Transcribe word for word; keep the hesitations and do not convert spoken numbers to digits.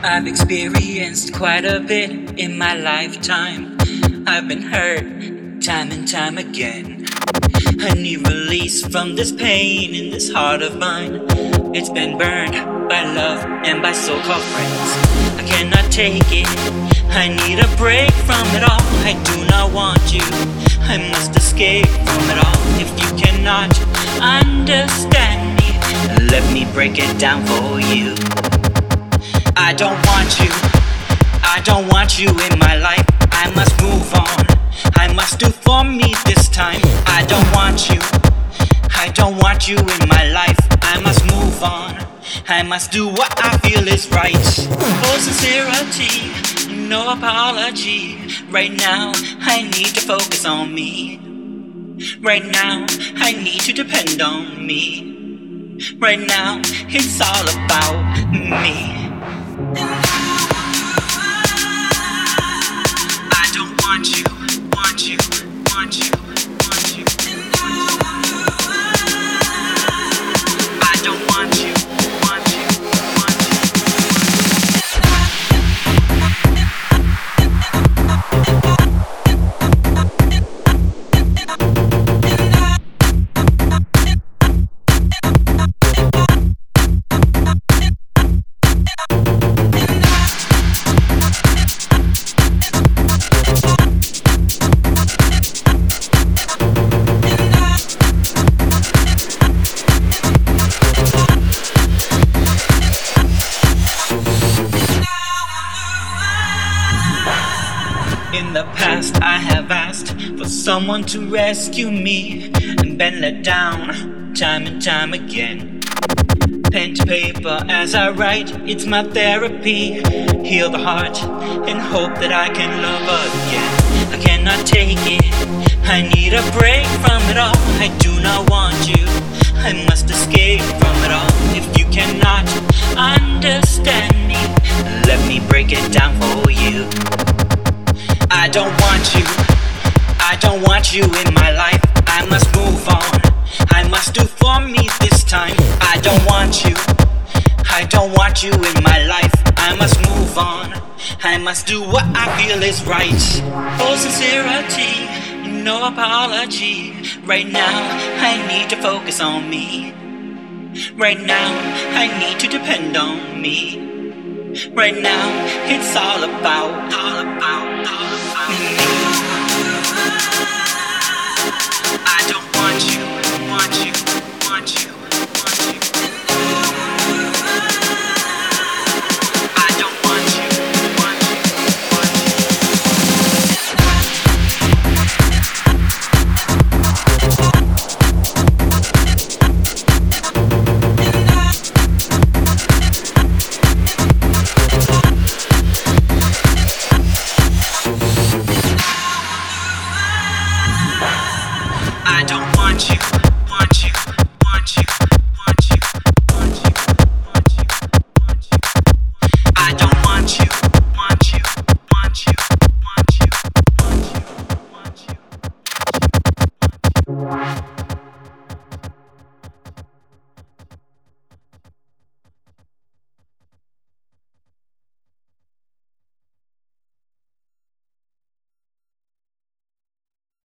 I've experienced quite a bit in my lifetime. I've been hurt time and time again. I need release from this pain in this heart of mine. It's been burned by love and by so-called friends. I cannot take it, I need a break from it all. I do not want you, I must escape from it all. If you cannot understand me, let me break it down for you. I don't want you, I don't want you in my life. I must move on, I must do for me this time. I don't want you, I don't want you in my life. I must move on, I must do what I feel is right. For sincerity, no apology. Right now, I need to focus on me. Right now, I need to depend on me. Right now, it's all about me. I don't want you, want you, want you, want you. I don't want you, want you, want In the past, I have asked for someone to rescue me and been let down time and time again. Pen to paper as I write, it's my therapy. Heal the heart and hope that I can love again. I cannot take it, I need a break from it all. I do not want you, I must escape from it all. If you cannot understand me, let me break it down for you. I don't want you, I don't want you in my life. I must move on, I must do for me this time. I don't want you, I don't want you in my life. I must move on, I must do what I feel is right. For sincerity, no apology. Right now, I need to focus on me. Right now, I need to depend on me. Right now, it's all about, all about, all about me. I don't want you, want you, want you, want you. I don't want you, want you, want I don't want you.